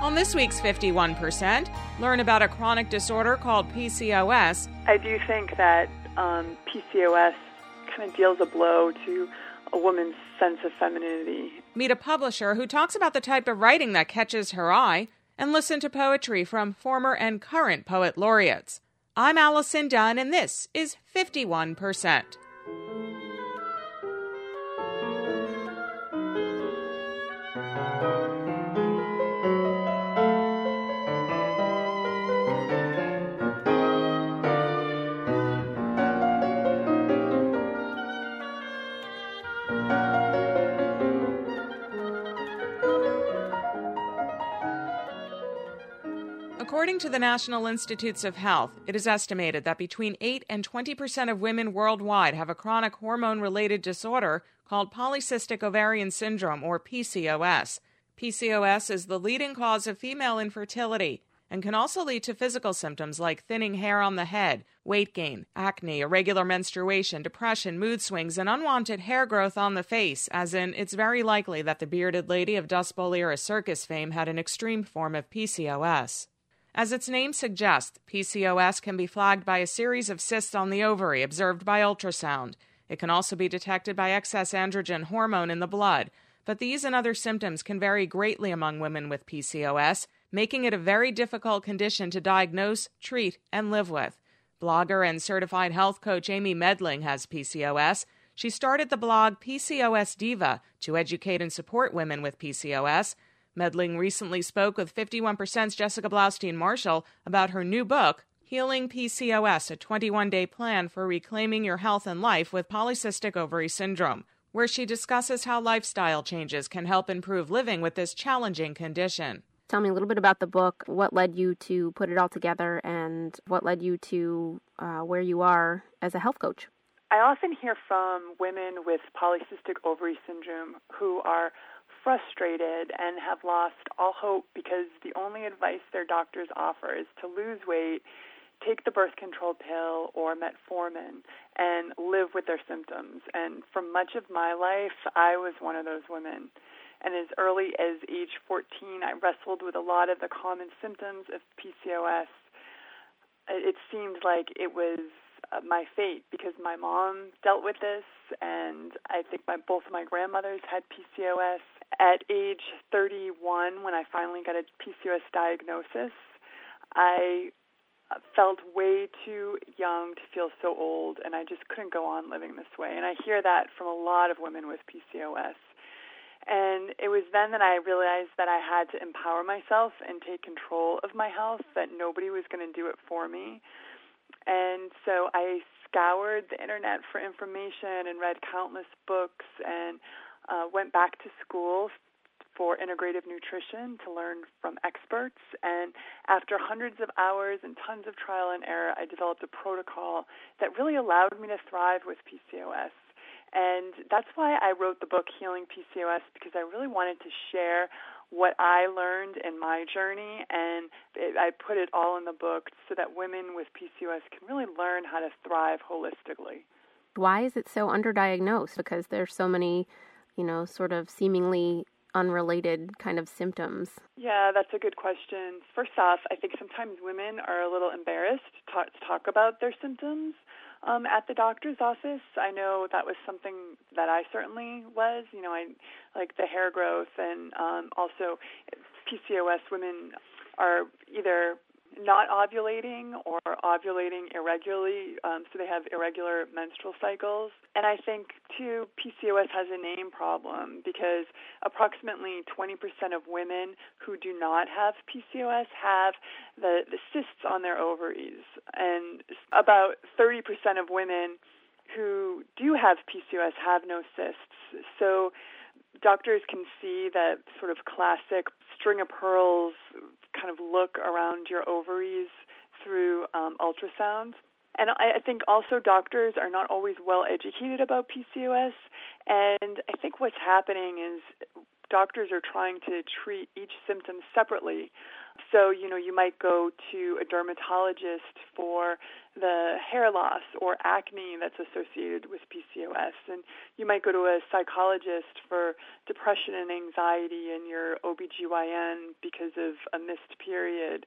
On this week's 51%, learn about a chronic disorder called PCOS. I do think that PCOS kind of deals a blow to a woman's sense of femininity. Meet a publisher who talks about the type of writing that catches her eye, and listen to poetry from former and current poet laureates. I'm Allison Dunn, and this is 51%. According to the National Institutes of Health, it is estimated that between 8 and 20% of women worldwide have a chronic hormone-related disorder called polycystic ovarian syndrome, or PCOS. PCOS is the leading cause of female infertility and can also lead to physical symptoms like thinning hair on the head, weight gain, acne, irregular menstruation, depression, mood swings, and unwanted hair growth on the face, as in it's very likely that the bearded lady of Dust Bowl era circus fame had an extreme form of PCOS. As its name suggests, PCOS can be flagged by a series of cysts on the ovary observed by ultrasound. It can also be detected by excess androgen hormone in the blood, but these and other symptoms can vary greatly among women with PCOS, making it a very difficult condition to diagnose, treat, and live with. Blogger and certified health coach Amy Medling has PCOS. She started the blog PCOS Diva to educate and support women with PCOS. Medling recently spoke with 51%'s Jessica Blaustein-Marshall about her new book, Healing PCOS, a 21-day plan for reclaiming your health and life with polycystic ovary syndrome, where she discusses how lifestyle changes can help improve living with this challenging condition. Tell me a little bit about the book, what led you to put it all together, and what led you to where you are as a health coach. I often hear from women with polycystic ovary syndrome who are frustrated and have lost all hope because the only advice their doctors offer is to lose weight, take the birth control pill or metformin, and live with their symptoms. And for much of my life, I was one of those women. And as early as age 14, I wrestled with a lot of the common symptoms of PCOS. It seemed like it was my fate because my mom dealt with this, and I think both of my grandmothers had PCOS. At age 31, when I finally got a PCOS diagnosis, I felt way too young to feel so old, and I just couldn't go on living this way. And I hear that from a lot of women with PCOS. And it was then that I realized that I had to empower myself and take control of my health, that nobody was going to do it for me. And so I scoured the internet for information and read countless books and went back to school for integrative nutrition to learn from experts. And after hundreds of hours and tons of trial and error, I developed a protocol that really allowed me to thrive with PCOS. And that's why I wrote the book Healing PCOS, because I really wanted to share what I learned in my journey, and I put it all in the book so that women with PCOS can really learn how to thrive holistically. Why is it so underdiagnosed? Because there's so many, sort of seemingly unrelated kind of symptoms. Yeah, that's a good question. First off, I think sometimes women are a little embarrassed to talk about their symptoms at the doctor's office. I know that was something that I certainly was. I like the hair growth, and also PCOS women are either not ovulating or ovulating irregularly, so they have irregular menstrual cycles. And I think, too, PCOS has a name problem because approximately 20% of women who do not have PCOS have the cysts on their ovaries, and about 30% of women who do have PCOS have no cysts. So doctors can see that sort of classic string of pearls kind of look around your ovaries through ultrasound. And I think also doctors are not always well educated about PCOS. And I think what's happening is doctors are trying to treat each symptom separately. So, you might go to a dermatologist for the hair loss or acne that's associated with PCOS, and you might go to a psychologist for depression and anxiety in your OBGYN because of a missed period.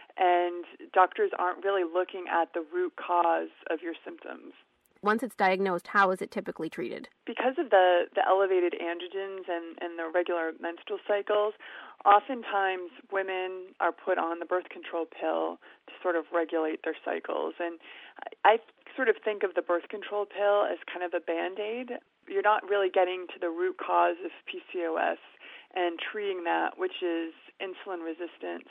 And doctors aren't really looking at the root cause of your symptoms. Once it's diagnosed, how is it typically treated? Because of the elevated androgens and the regular menstrual cycles, oftentimes women are put on the birth control pill to sort of regulate their cycles. And I sort of think of the birth control pill as kind of a Band-Aid. You're not really getting to the root cause of PCOS and treating that, which is insulin resistance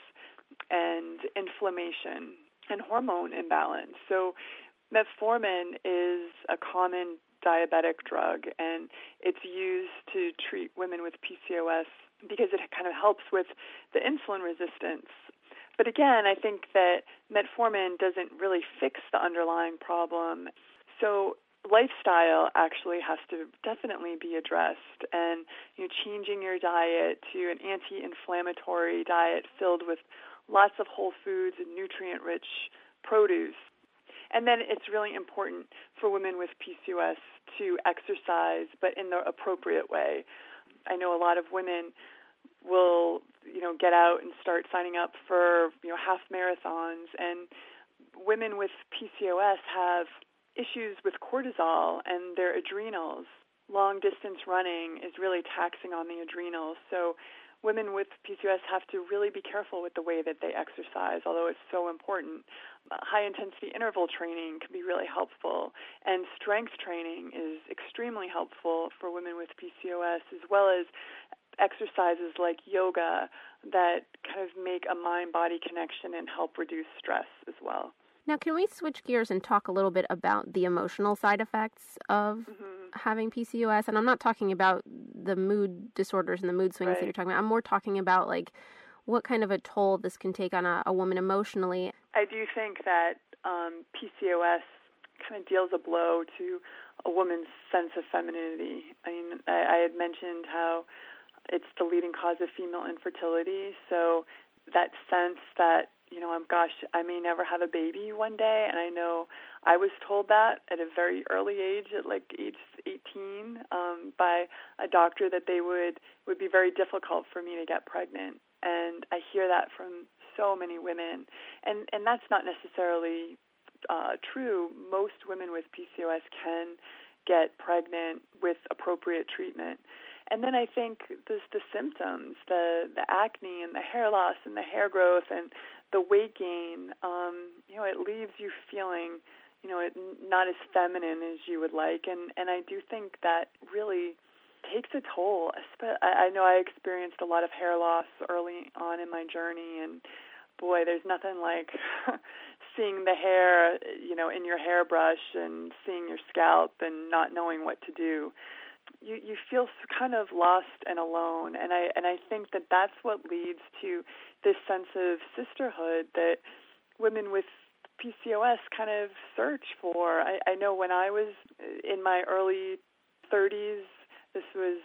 and inflammation and hormone imbalance. So metformin is a common diabetic drug, and it's used to treat women with PCOS because it kind of helps with the insulin resistance. But again, I think that metformin doesn't really fix the underlying problem. So lifestyle actually has to definitely be addressed, and changing your diet to an anti-inflammatory diet filled with lots of whole foods and nutrient-rich produce. And then it's really important for women with PCOS to exercise, but in the appropriate way. I know a lot of women will, get out and start signing up for, half marathons. And women with PCOS have issues with cortisol and their adrenals. Long-distance running is really taxing on the adrenals. So women with PCOS have to really be careful with the way that they exercise, although it's so important. High-intensity interval training can be really helpful, and strength training is extremely helpful for women with PCOS, as well as exercises like yoga that kind of make a mind-body connection and help reduce stress as well. Now, can we switch gears and talk a little bit about the emotional side effects of having PCOS? And I'm not talking about the mood disorders and the mood swings that you're talking about. I'm more talking about, what kind of a toll this can take on a woman emotionally. I do think that PCOS kind of deals a blow to a woman's sense of femininity. I mean, I had mentioned how it's the leading cause of female infertility, so that sense that I may never have a baby one day, and I know I was told that at a very early age, at age 18, by a doctor that would be very difficult for me to get pregnant. And I hear that from so many women, and that's not necessarily true. Most women with PCOS can get pregnant with appropriate treatment. And then I think there's the symptoms, the acne and the hair loss and the hair growth and the weight gain. It leaves you feeling, not as feminine as you would like. And I do think that really takes a toll. I know I experienced a lot of hair loss early on in my journey, and boy, there's nothing like seeing the hair, in your hairbrush and seeing your scalp and not knowing what to do. You feel kind of lost and alone, and I think that that's what leads to this sense of sisterhood that women with PCOS kind of search for. I know when I was in my early 30s, this was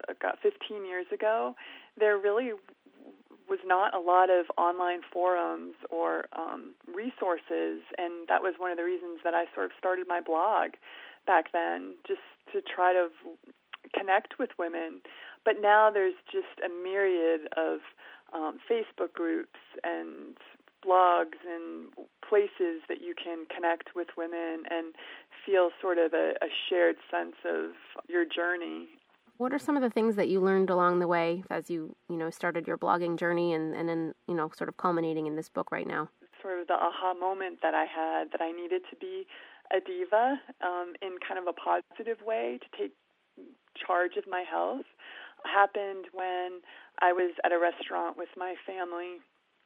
15 years ago, there really was not a lot of online forums or resources, and that was one of the reasons that I sort of started my blog back then, just to try to connect with women. But now there's just a myriad of Facebook groups and blogs and places that you can connect with women and feel sort of a shared sense of your journey. What are some of the things that you learned along the way as you started your blogging journey and then, sort of culminating in this book right now? Sort of the aha moment that I had, that I needed to be a diva in kind of a positive way, to take charge of my health, happened when I was at a restaurant with my family,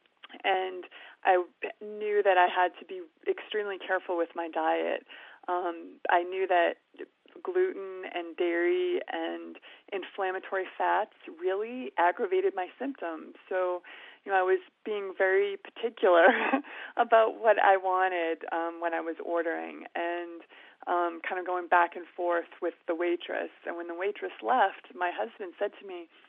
and I knew that I had to be extremely careful with my diet. I knew that gluten and dairy and inflammatory fats really aggravated my symptoms. So, I was being very particular about what I wanted when I was ordering, and kind of going back and forth with the waitress. And when the waitress left, my husband said to me,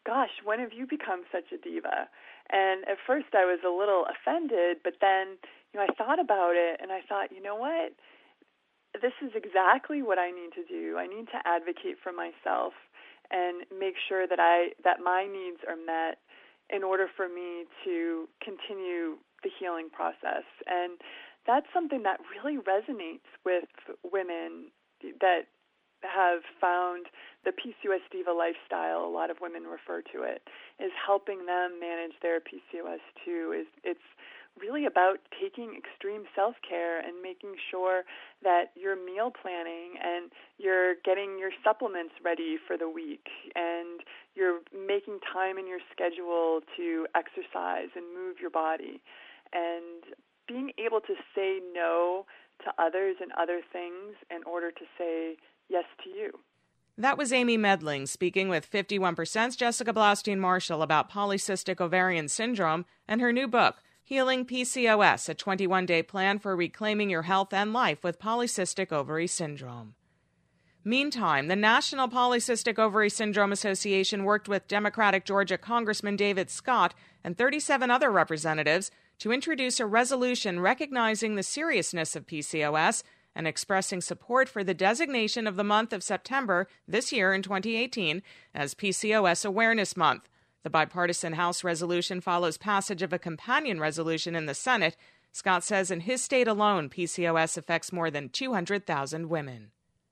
gosh, when have you become such a diva? And at first I was a little offended, but then, I thought about it and I thought, you know what? This is exactly what I need to do. I need to advocate for myself and make sure that my needs are met in order for me to continue the healing process. And that's something that really resonates with women that have found the PCOS diva lifestyle, a lot of women refer to it, is helping them manage their PCOS too. It's really about taking extreme self-care and making sure that you're meal planning and you're getting your supplements ready for the week and you're making time in your schedule to exercise and move your body, and being able to say no to others and other things in order to say yes to you. That was Amy Medling speaking with 51%'s Jessica Blaustein-Marshall about polycystic ovarian syndrome and her new book, Healing PCOS, a 21-day plan for reclaiming your health and life with polycystic ovary syndrome. Meantime, the National Polycystic Ovary Syndrome Association worked with Democratic Georgia Congressman David Scott and 37 other representatives to introduce a resolution recognizing the seriousness of PCOS and expressing support for the designation of the month of September this year in 2018 as PCOS Awareness Month. The bipartisan House resolution follows passage of a companion resolution in the Senate. Scott says in his state alone, PCOS affects more than 200,000 women.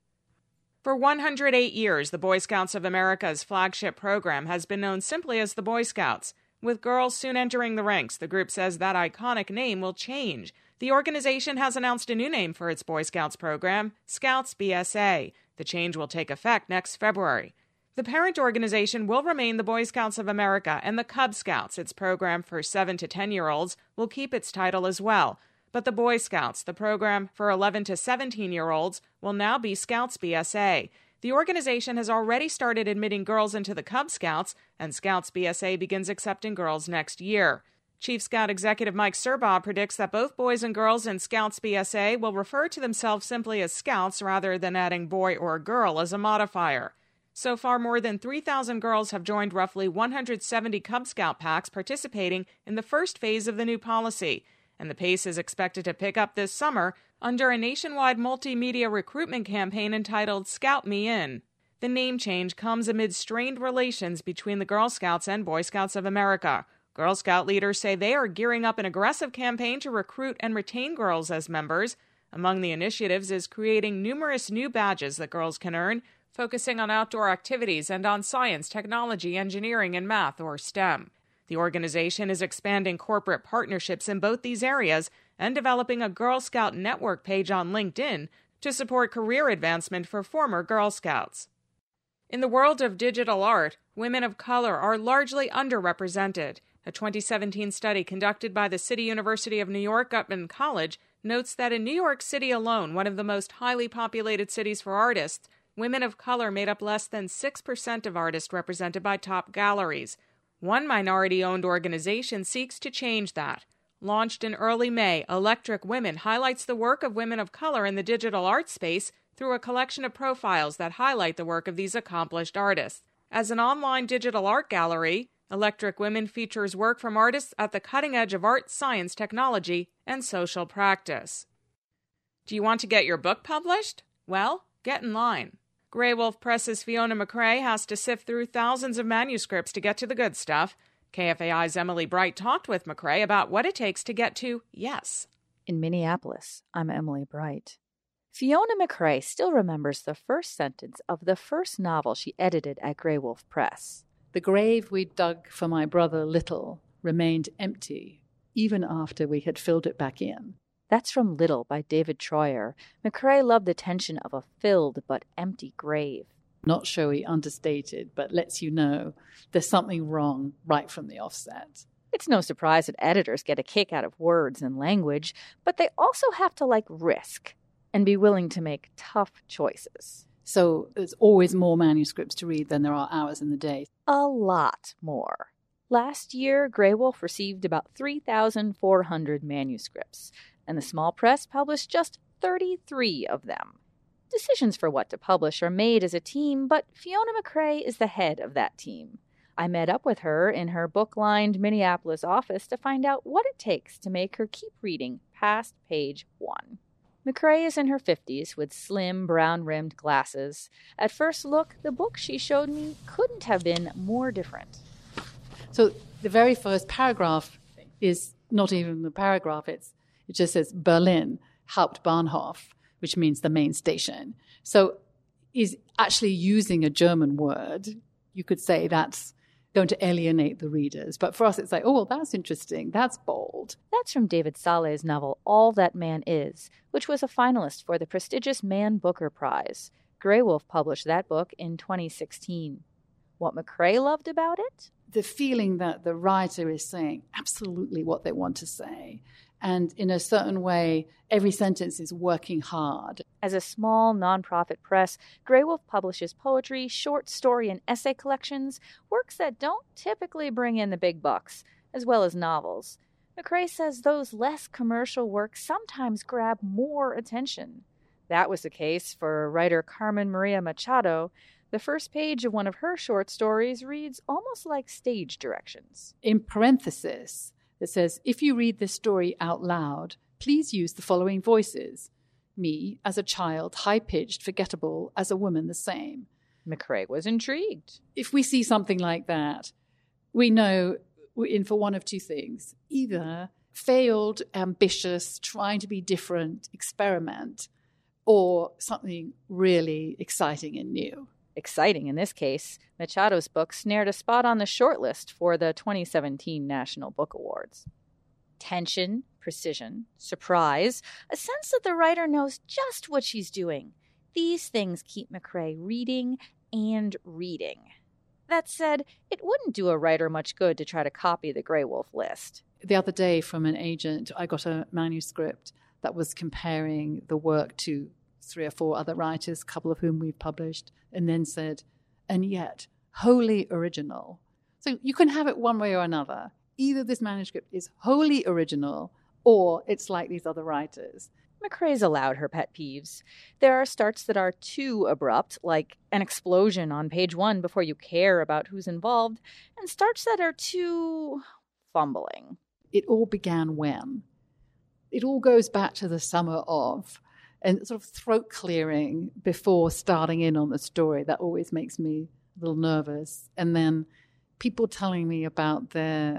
For 108 years, the Boy Scouts of America's flagship program has been known simply as the Boy Scouts. With girls soon entering the ranks, the group says that iconic name will change. The organization has announced a new name for its Boy Scouts program, Scouts BSA. The change will take effect next February. The parent organization will remain the Boy Scouts of America, and the Cub Scouts, its program for 7 to 10-year-olds, will keep its title as well. But the Boy Scouts, the program for 11 to 17-year-olds, will now be Scouts BSA. The organization has already started admitting girls into the Cub Scouts, and Scouts BSA begins accepting girls next year. Chief Scout Executive Mike Serbaugh predicts that both boys and girls in Scouts BSA will refer to themselves simply as Scouts rather than adding boy or girl as a modifier. So far, more than 3,000 girls have joined roughly 170 Cub Scout packs participating in the first phase of the new policy, and the pace is expected to pick up this summer under a nationwide multimedia recruitment campaign entitled Scout Me In. The name change comes amid strained relations between the Girl Scouts and Boy Scouts of America. Girl Scout leaders say they are gearing up an aggressive campaign to recruit and retain girls as members. Among the initiatives is creating numerous new badges that girls can earn, focusing on outdoor activities and on science, technology, engineering, and math, or STEM. The organization is expanding corporate partnerships in both these areas and developing a Girl Scout network page on LinkedIn to support career advancement for former Girl Scouts. In the world of digital art, women of color are largely underrepresented. A 2017 study conducted by the City University of New York Gutman College notes that in New York City alone, one of the most highly populated cities for artists, women of color made up less than 6% of artists represented by top galleries. One minority-owned organization seeks to change that. Launched in early May, Electric Women highlights the work of women of color in the digital art space through a collection of profiles that highlight the work of these accomplished artists. As an online digital art gallery, Electric Women features work from artists at the cutting edge of art, science, technology, and social practice. Do you want to get your book published? Well, get in line. Grey Wolf Press's Fiona McRae has to sift through thousands of manuscripts to get to the good stuff. KFAI's Emily Bright talked with McRae about what it takes to get to yes. In Minneapolis, I'm Emily Bright. Fiona McRae still remembers the first sentence of the first novel she edited at Grey Wolf Press. The grave we dug for my brother Little remained empty, even after we had filled it back in. That's from Little by David Troyer. McRae loved the tension of a filled but empty grave. Not showy, understated, but lets you know there's something wrong right from the offset. It's no surprise that editors get a kick out of words and language, but they also have to like risk and be willing to make tough choices. So there's always more manuscripts to read than there are hours in the day. A lot more. Last year, Grey Wolf received about 3,400 manuscripts, and the small press published just 33 of them. Decisions for what to publish are made as a team, but Fiona McRae is the head of that team. I met up with her in her book-lined Minneapolis office to find out what it takes to make her keep reading past page 1. McCrae is in her 50s with slim, brown-rimmed glasses. At first look, the book she showed me couldn't have been more different. So the very first paragraph is not even the paragraph. It just says Berlin, Hauptbahnhof, which means the main station. So is actually using a German word. You could say that's going to alienate the readers. But for us, it's like, oh, well, that's interesting. That's bold. That's from David Saleh's novel All That Man Is, which was a finalist for the prestigious Man Booker Prize. Graywolf published that book in 2016. What McCrae loved about it? The feeling that the writer is saying absolutely what they want to say. And in a certain way, every sentence is working hard. As a small nonprofit press, Graywolf publishes poetry, short story, and essay collections, works that don't typically bring in the big bucks, as well as novels. McCrae says those less commercial works sometimes grab more attention. That was the case for writer Carmen Maria Machado. The first page of one of her short stories reads almost like stage directions. In parenthesis, it says, if you read this story out loud, please use the following voices. Me, as a child, high-pitched, forgettable, as a woman, the same. McCrae was intrigued. If we see something like that, we know we're in for one of two things. Either failed, ambitious, trying to be different, experiment, or something really exciting and new. Exciting in this case, Machado's book snared a spot on the shortlist for the 2017 National Book Awards. Tension, precision, surprise, a sense that the writer knows just what she's doing. These things keep McCrae reading and reading. That said, it wouldn't do a writer much good to try to copy the Graywolf list. The other day from an agent, I got a manuscript that was comparing the work to 3 or 4 other writers, a couple of whom we've published, and then said, and yet, wholly original. So you can have it one way or another. Either this manuscript is wholly original, or it's like these other writers. McCrae's allowed her pet peeves. There are starts that are too abrupt, like an explosion on page 1 before you care about who's involved, and starts that are too fumbling. It all began when? It all goes back to the summer of, and sort of throat clearing before starting in on the story. That always makes me a little nervous. And then people telling me about their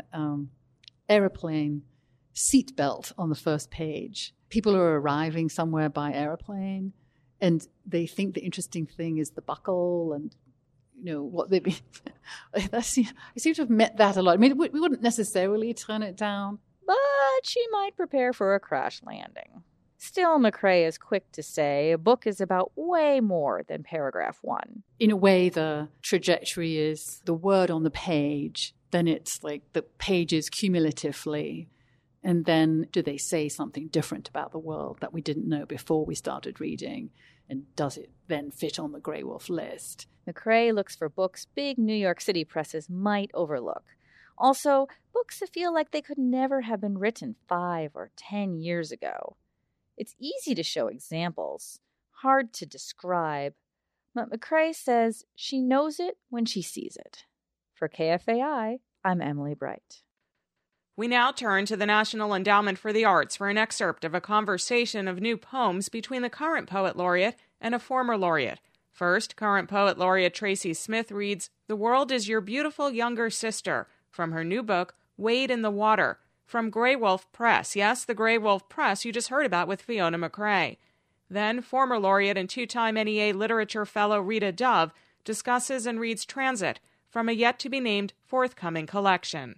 airplane seatbelt on the first page. People are arriving somewhere by airplane, and they think the interesting thing is the buckle and, you know, what they be. I seem to have met that a lot. I mean, we wouldn't necessarily turn it down. But she might prepare for a crash landing. Still, McCrae is quick to say a book is about way more than paragraph 1. In a way, the trajectory is the word on the page, then it's like the pages cumulatively, and then do they say something different about the world that we didn't know before we started reading, and does it then fit on the Graywolf list? McCrae looks for books big New York City presses might overlook. Also, books that feel like they could never have been written 5 or 10 years ago. It's easy to show examples, hard to describe, but McCrae says she knows it when she sees it. For KFAI, I'm Emily Bright. We now turn to the National Endowment for the Arts for an excerpt of a conversation of new poems between the current poet laureate and a former laureate. First, current poet laureate Tracy Smith reads The World is Your Beautiful Younger Sister from her new book, Wade in the Water, from Graywolf Press. Yes, the Graywolf Press you just heard about with Fiona McCrae. Then, former laureate and 2-time NEA Literature Fellow Rita Dove discusses and reads Transit from a yet-to-be-named forthcoming collection.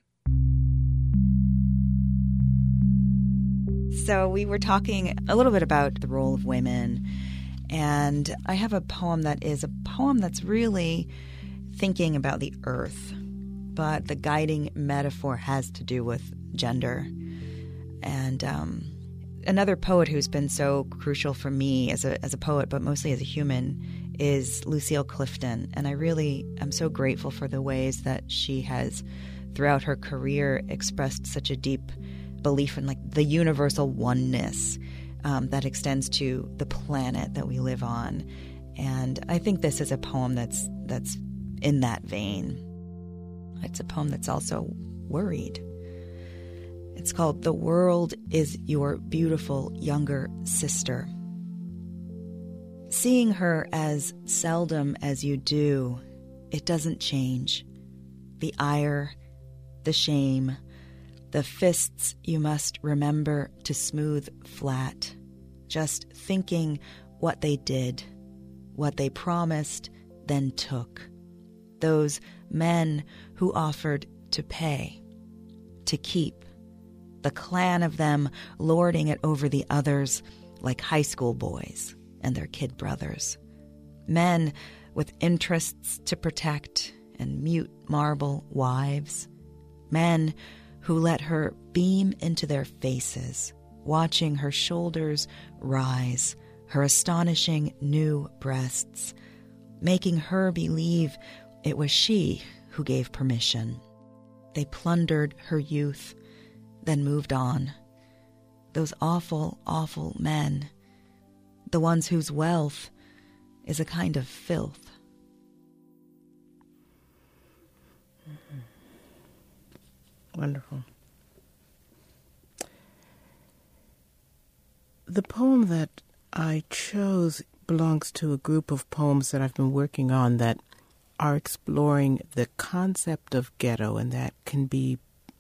So we were talking a little bit about the role of women, and I have a poem that is a poem that's really thinking about the earth, but the guiding metaphor has to do with gender. And another poet who's been so crucial for me as a poet, but mostly as a human, is Lucille Clifton. And I really am so grateful for the ways that she has, throughout her career, expressed such a deep belief in like the universal oneness that extends to the planet that we live on. And I think this is a poem that's in that vein. It's a poem that's also worried. It's called "The World is Your Beautiful Younger Sister." Seeing her as seldom as you do, it doesn't change. The ire, the shame, the fists you must remember to smooth flat. Just thinking what they did, what they promised, then took. Those men who offered to pay, to keep. The clan of them lording it over the others like high school boys and their kid brothers. Men with interests to protect and mute marble wives. Men who let her beam into their faces, watching her shoulders rise, her astonishing new breasts, making her believe it was she who gave permission. They plundered her youth, then moved on. Those awful, awful men, the ones whose wealth is a kind of filth. Wonderful. The poem that I chose belongs to a group of poems that I've been working on that are exploring the concept of ghetto, and that can be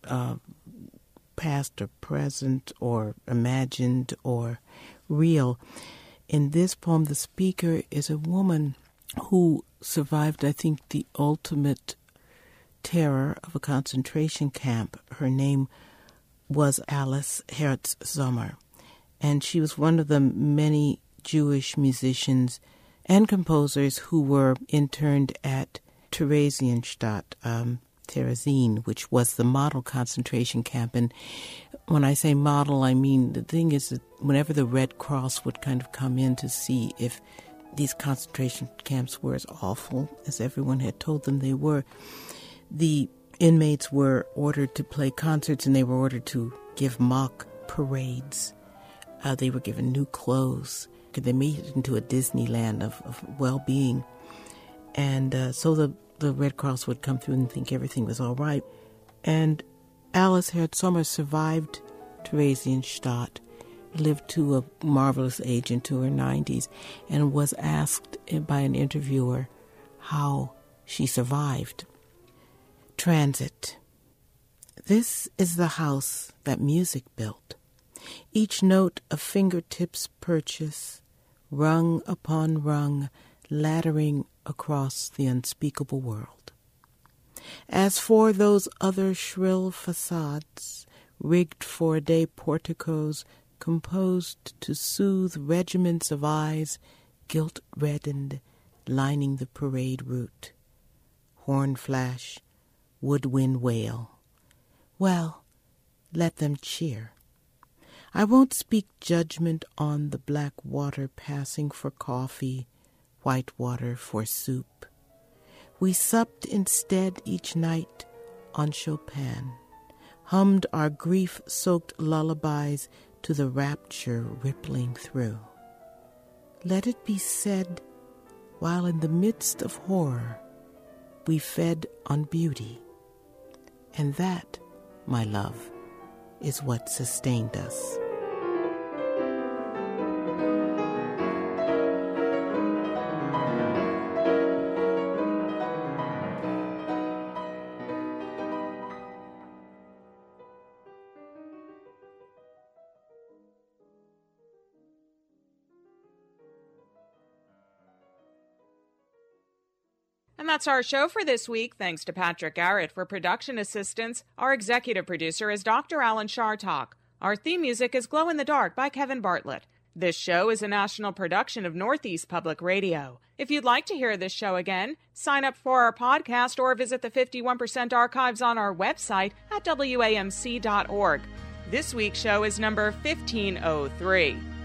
past or present or imagined or real. In this poem, the speaker is a woman who survived, I think, the ultimate terror of a concentration camp. Her name was Alice Herz Sommer, and she was one of the many Jewish musicians and composers who were interned at Theresienstadt, Terezin, which was the model concentration camp. And when I say model, I mean the thing is that whenever the Red Cross would kind of come in to see if these concentration camps were as awful as everyone had told them they were, the inmates were ordered to play concerts and they were ordered to give mock parades. They were given new clothes. They made it into a Disneyland of well-being. And so the Red Cross would come through and think everything was all right. And Alice Herz Sommer survived Theresienstadt, lived to a marvelous age into her 90s, and was asked by an interviewer how she survived. Transit. This is the house that music built. Each note a fingertips purchase, rung upon rung, laddering across the unspeakable world. As for those other shrill facades, rigged for a day porticos, composed to soothe regiments of eyes, guilt-reddened, lining the parade route. Horn flash, woodwind wail. Well, let them cheer. I won't speak judgment on the black water passing for coffee, white water for soup. We supped instead each night on Chopin, hummed our grief-soaked lullabies to the rapture rippling through. Let it be said, while in the midst of horror, we fed on beauty. And that, my love, is what sustained us. And that's our show for this week. Thanks to Patrick Garrett for production assistance. Our executive producer is Dr. Alan Shartok. Our theme music is Glow in the Dark by Kevin Bartlett. This show is a national production of Northeast Public Radio. If you'd like to hear this show again, sign up for our podcast or visit the 51% archives on our website at WAMC.org. This week's show is number 1503.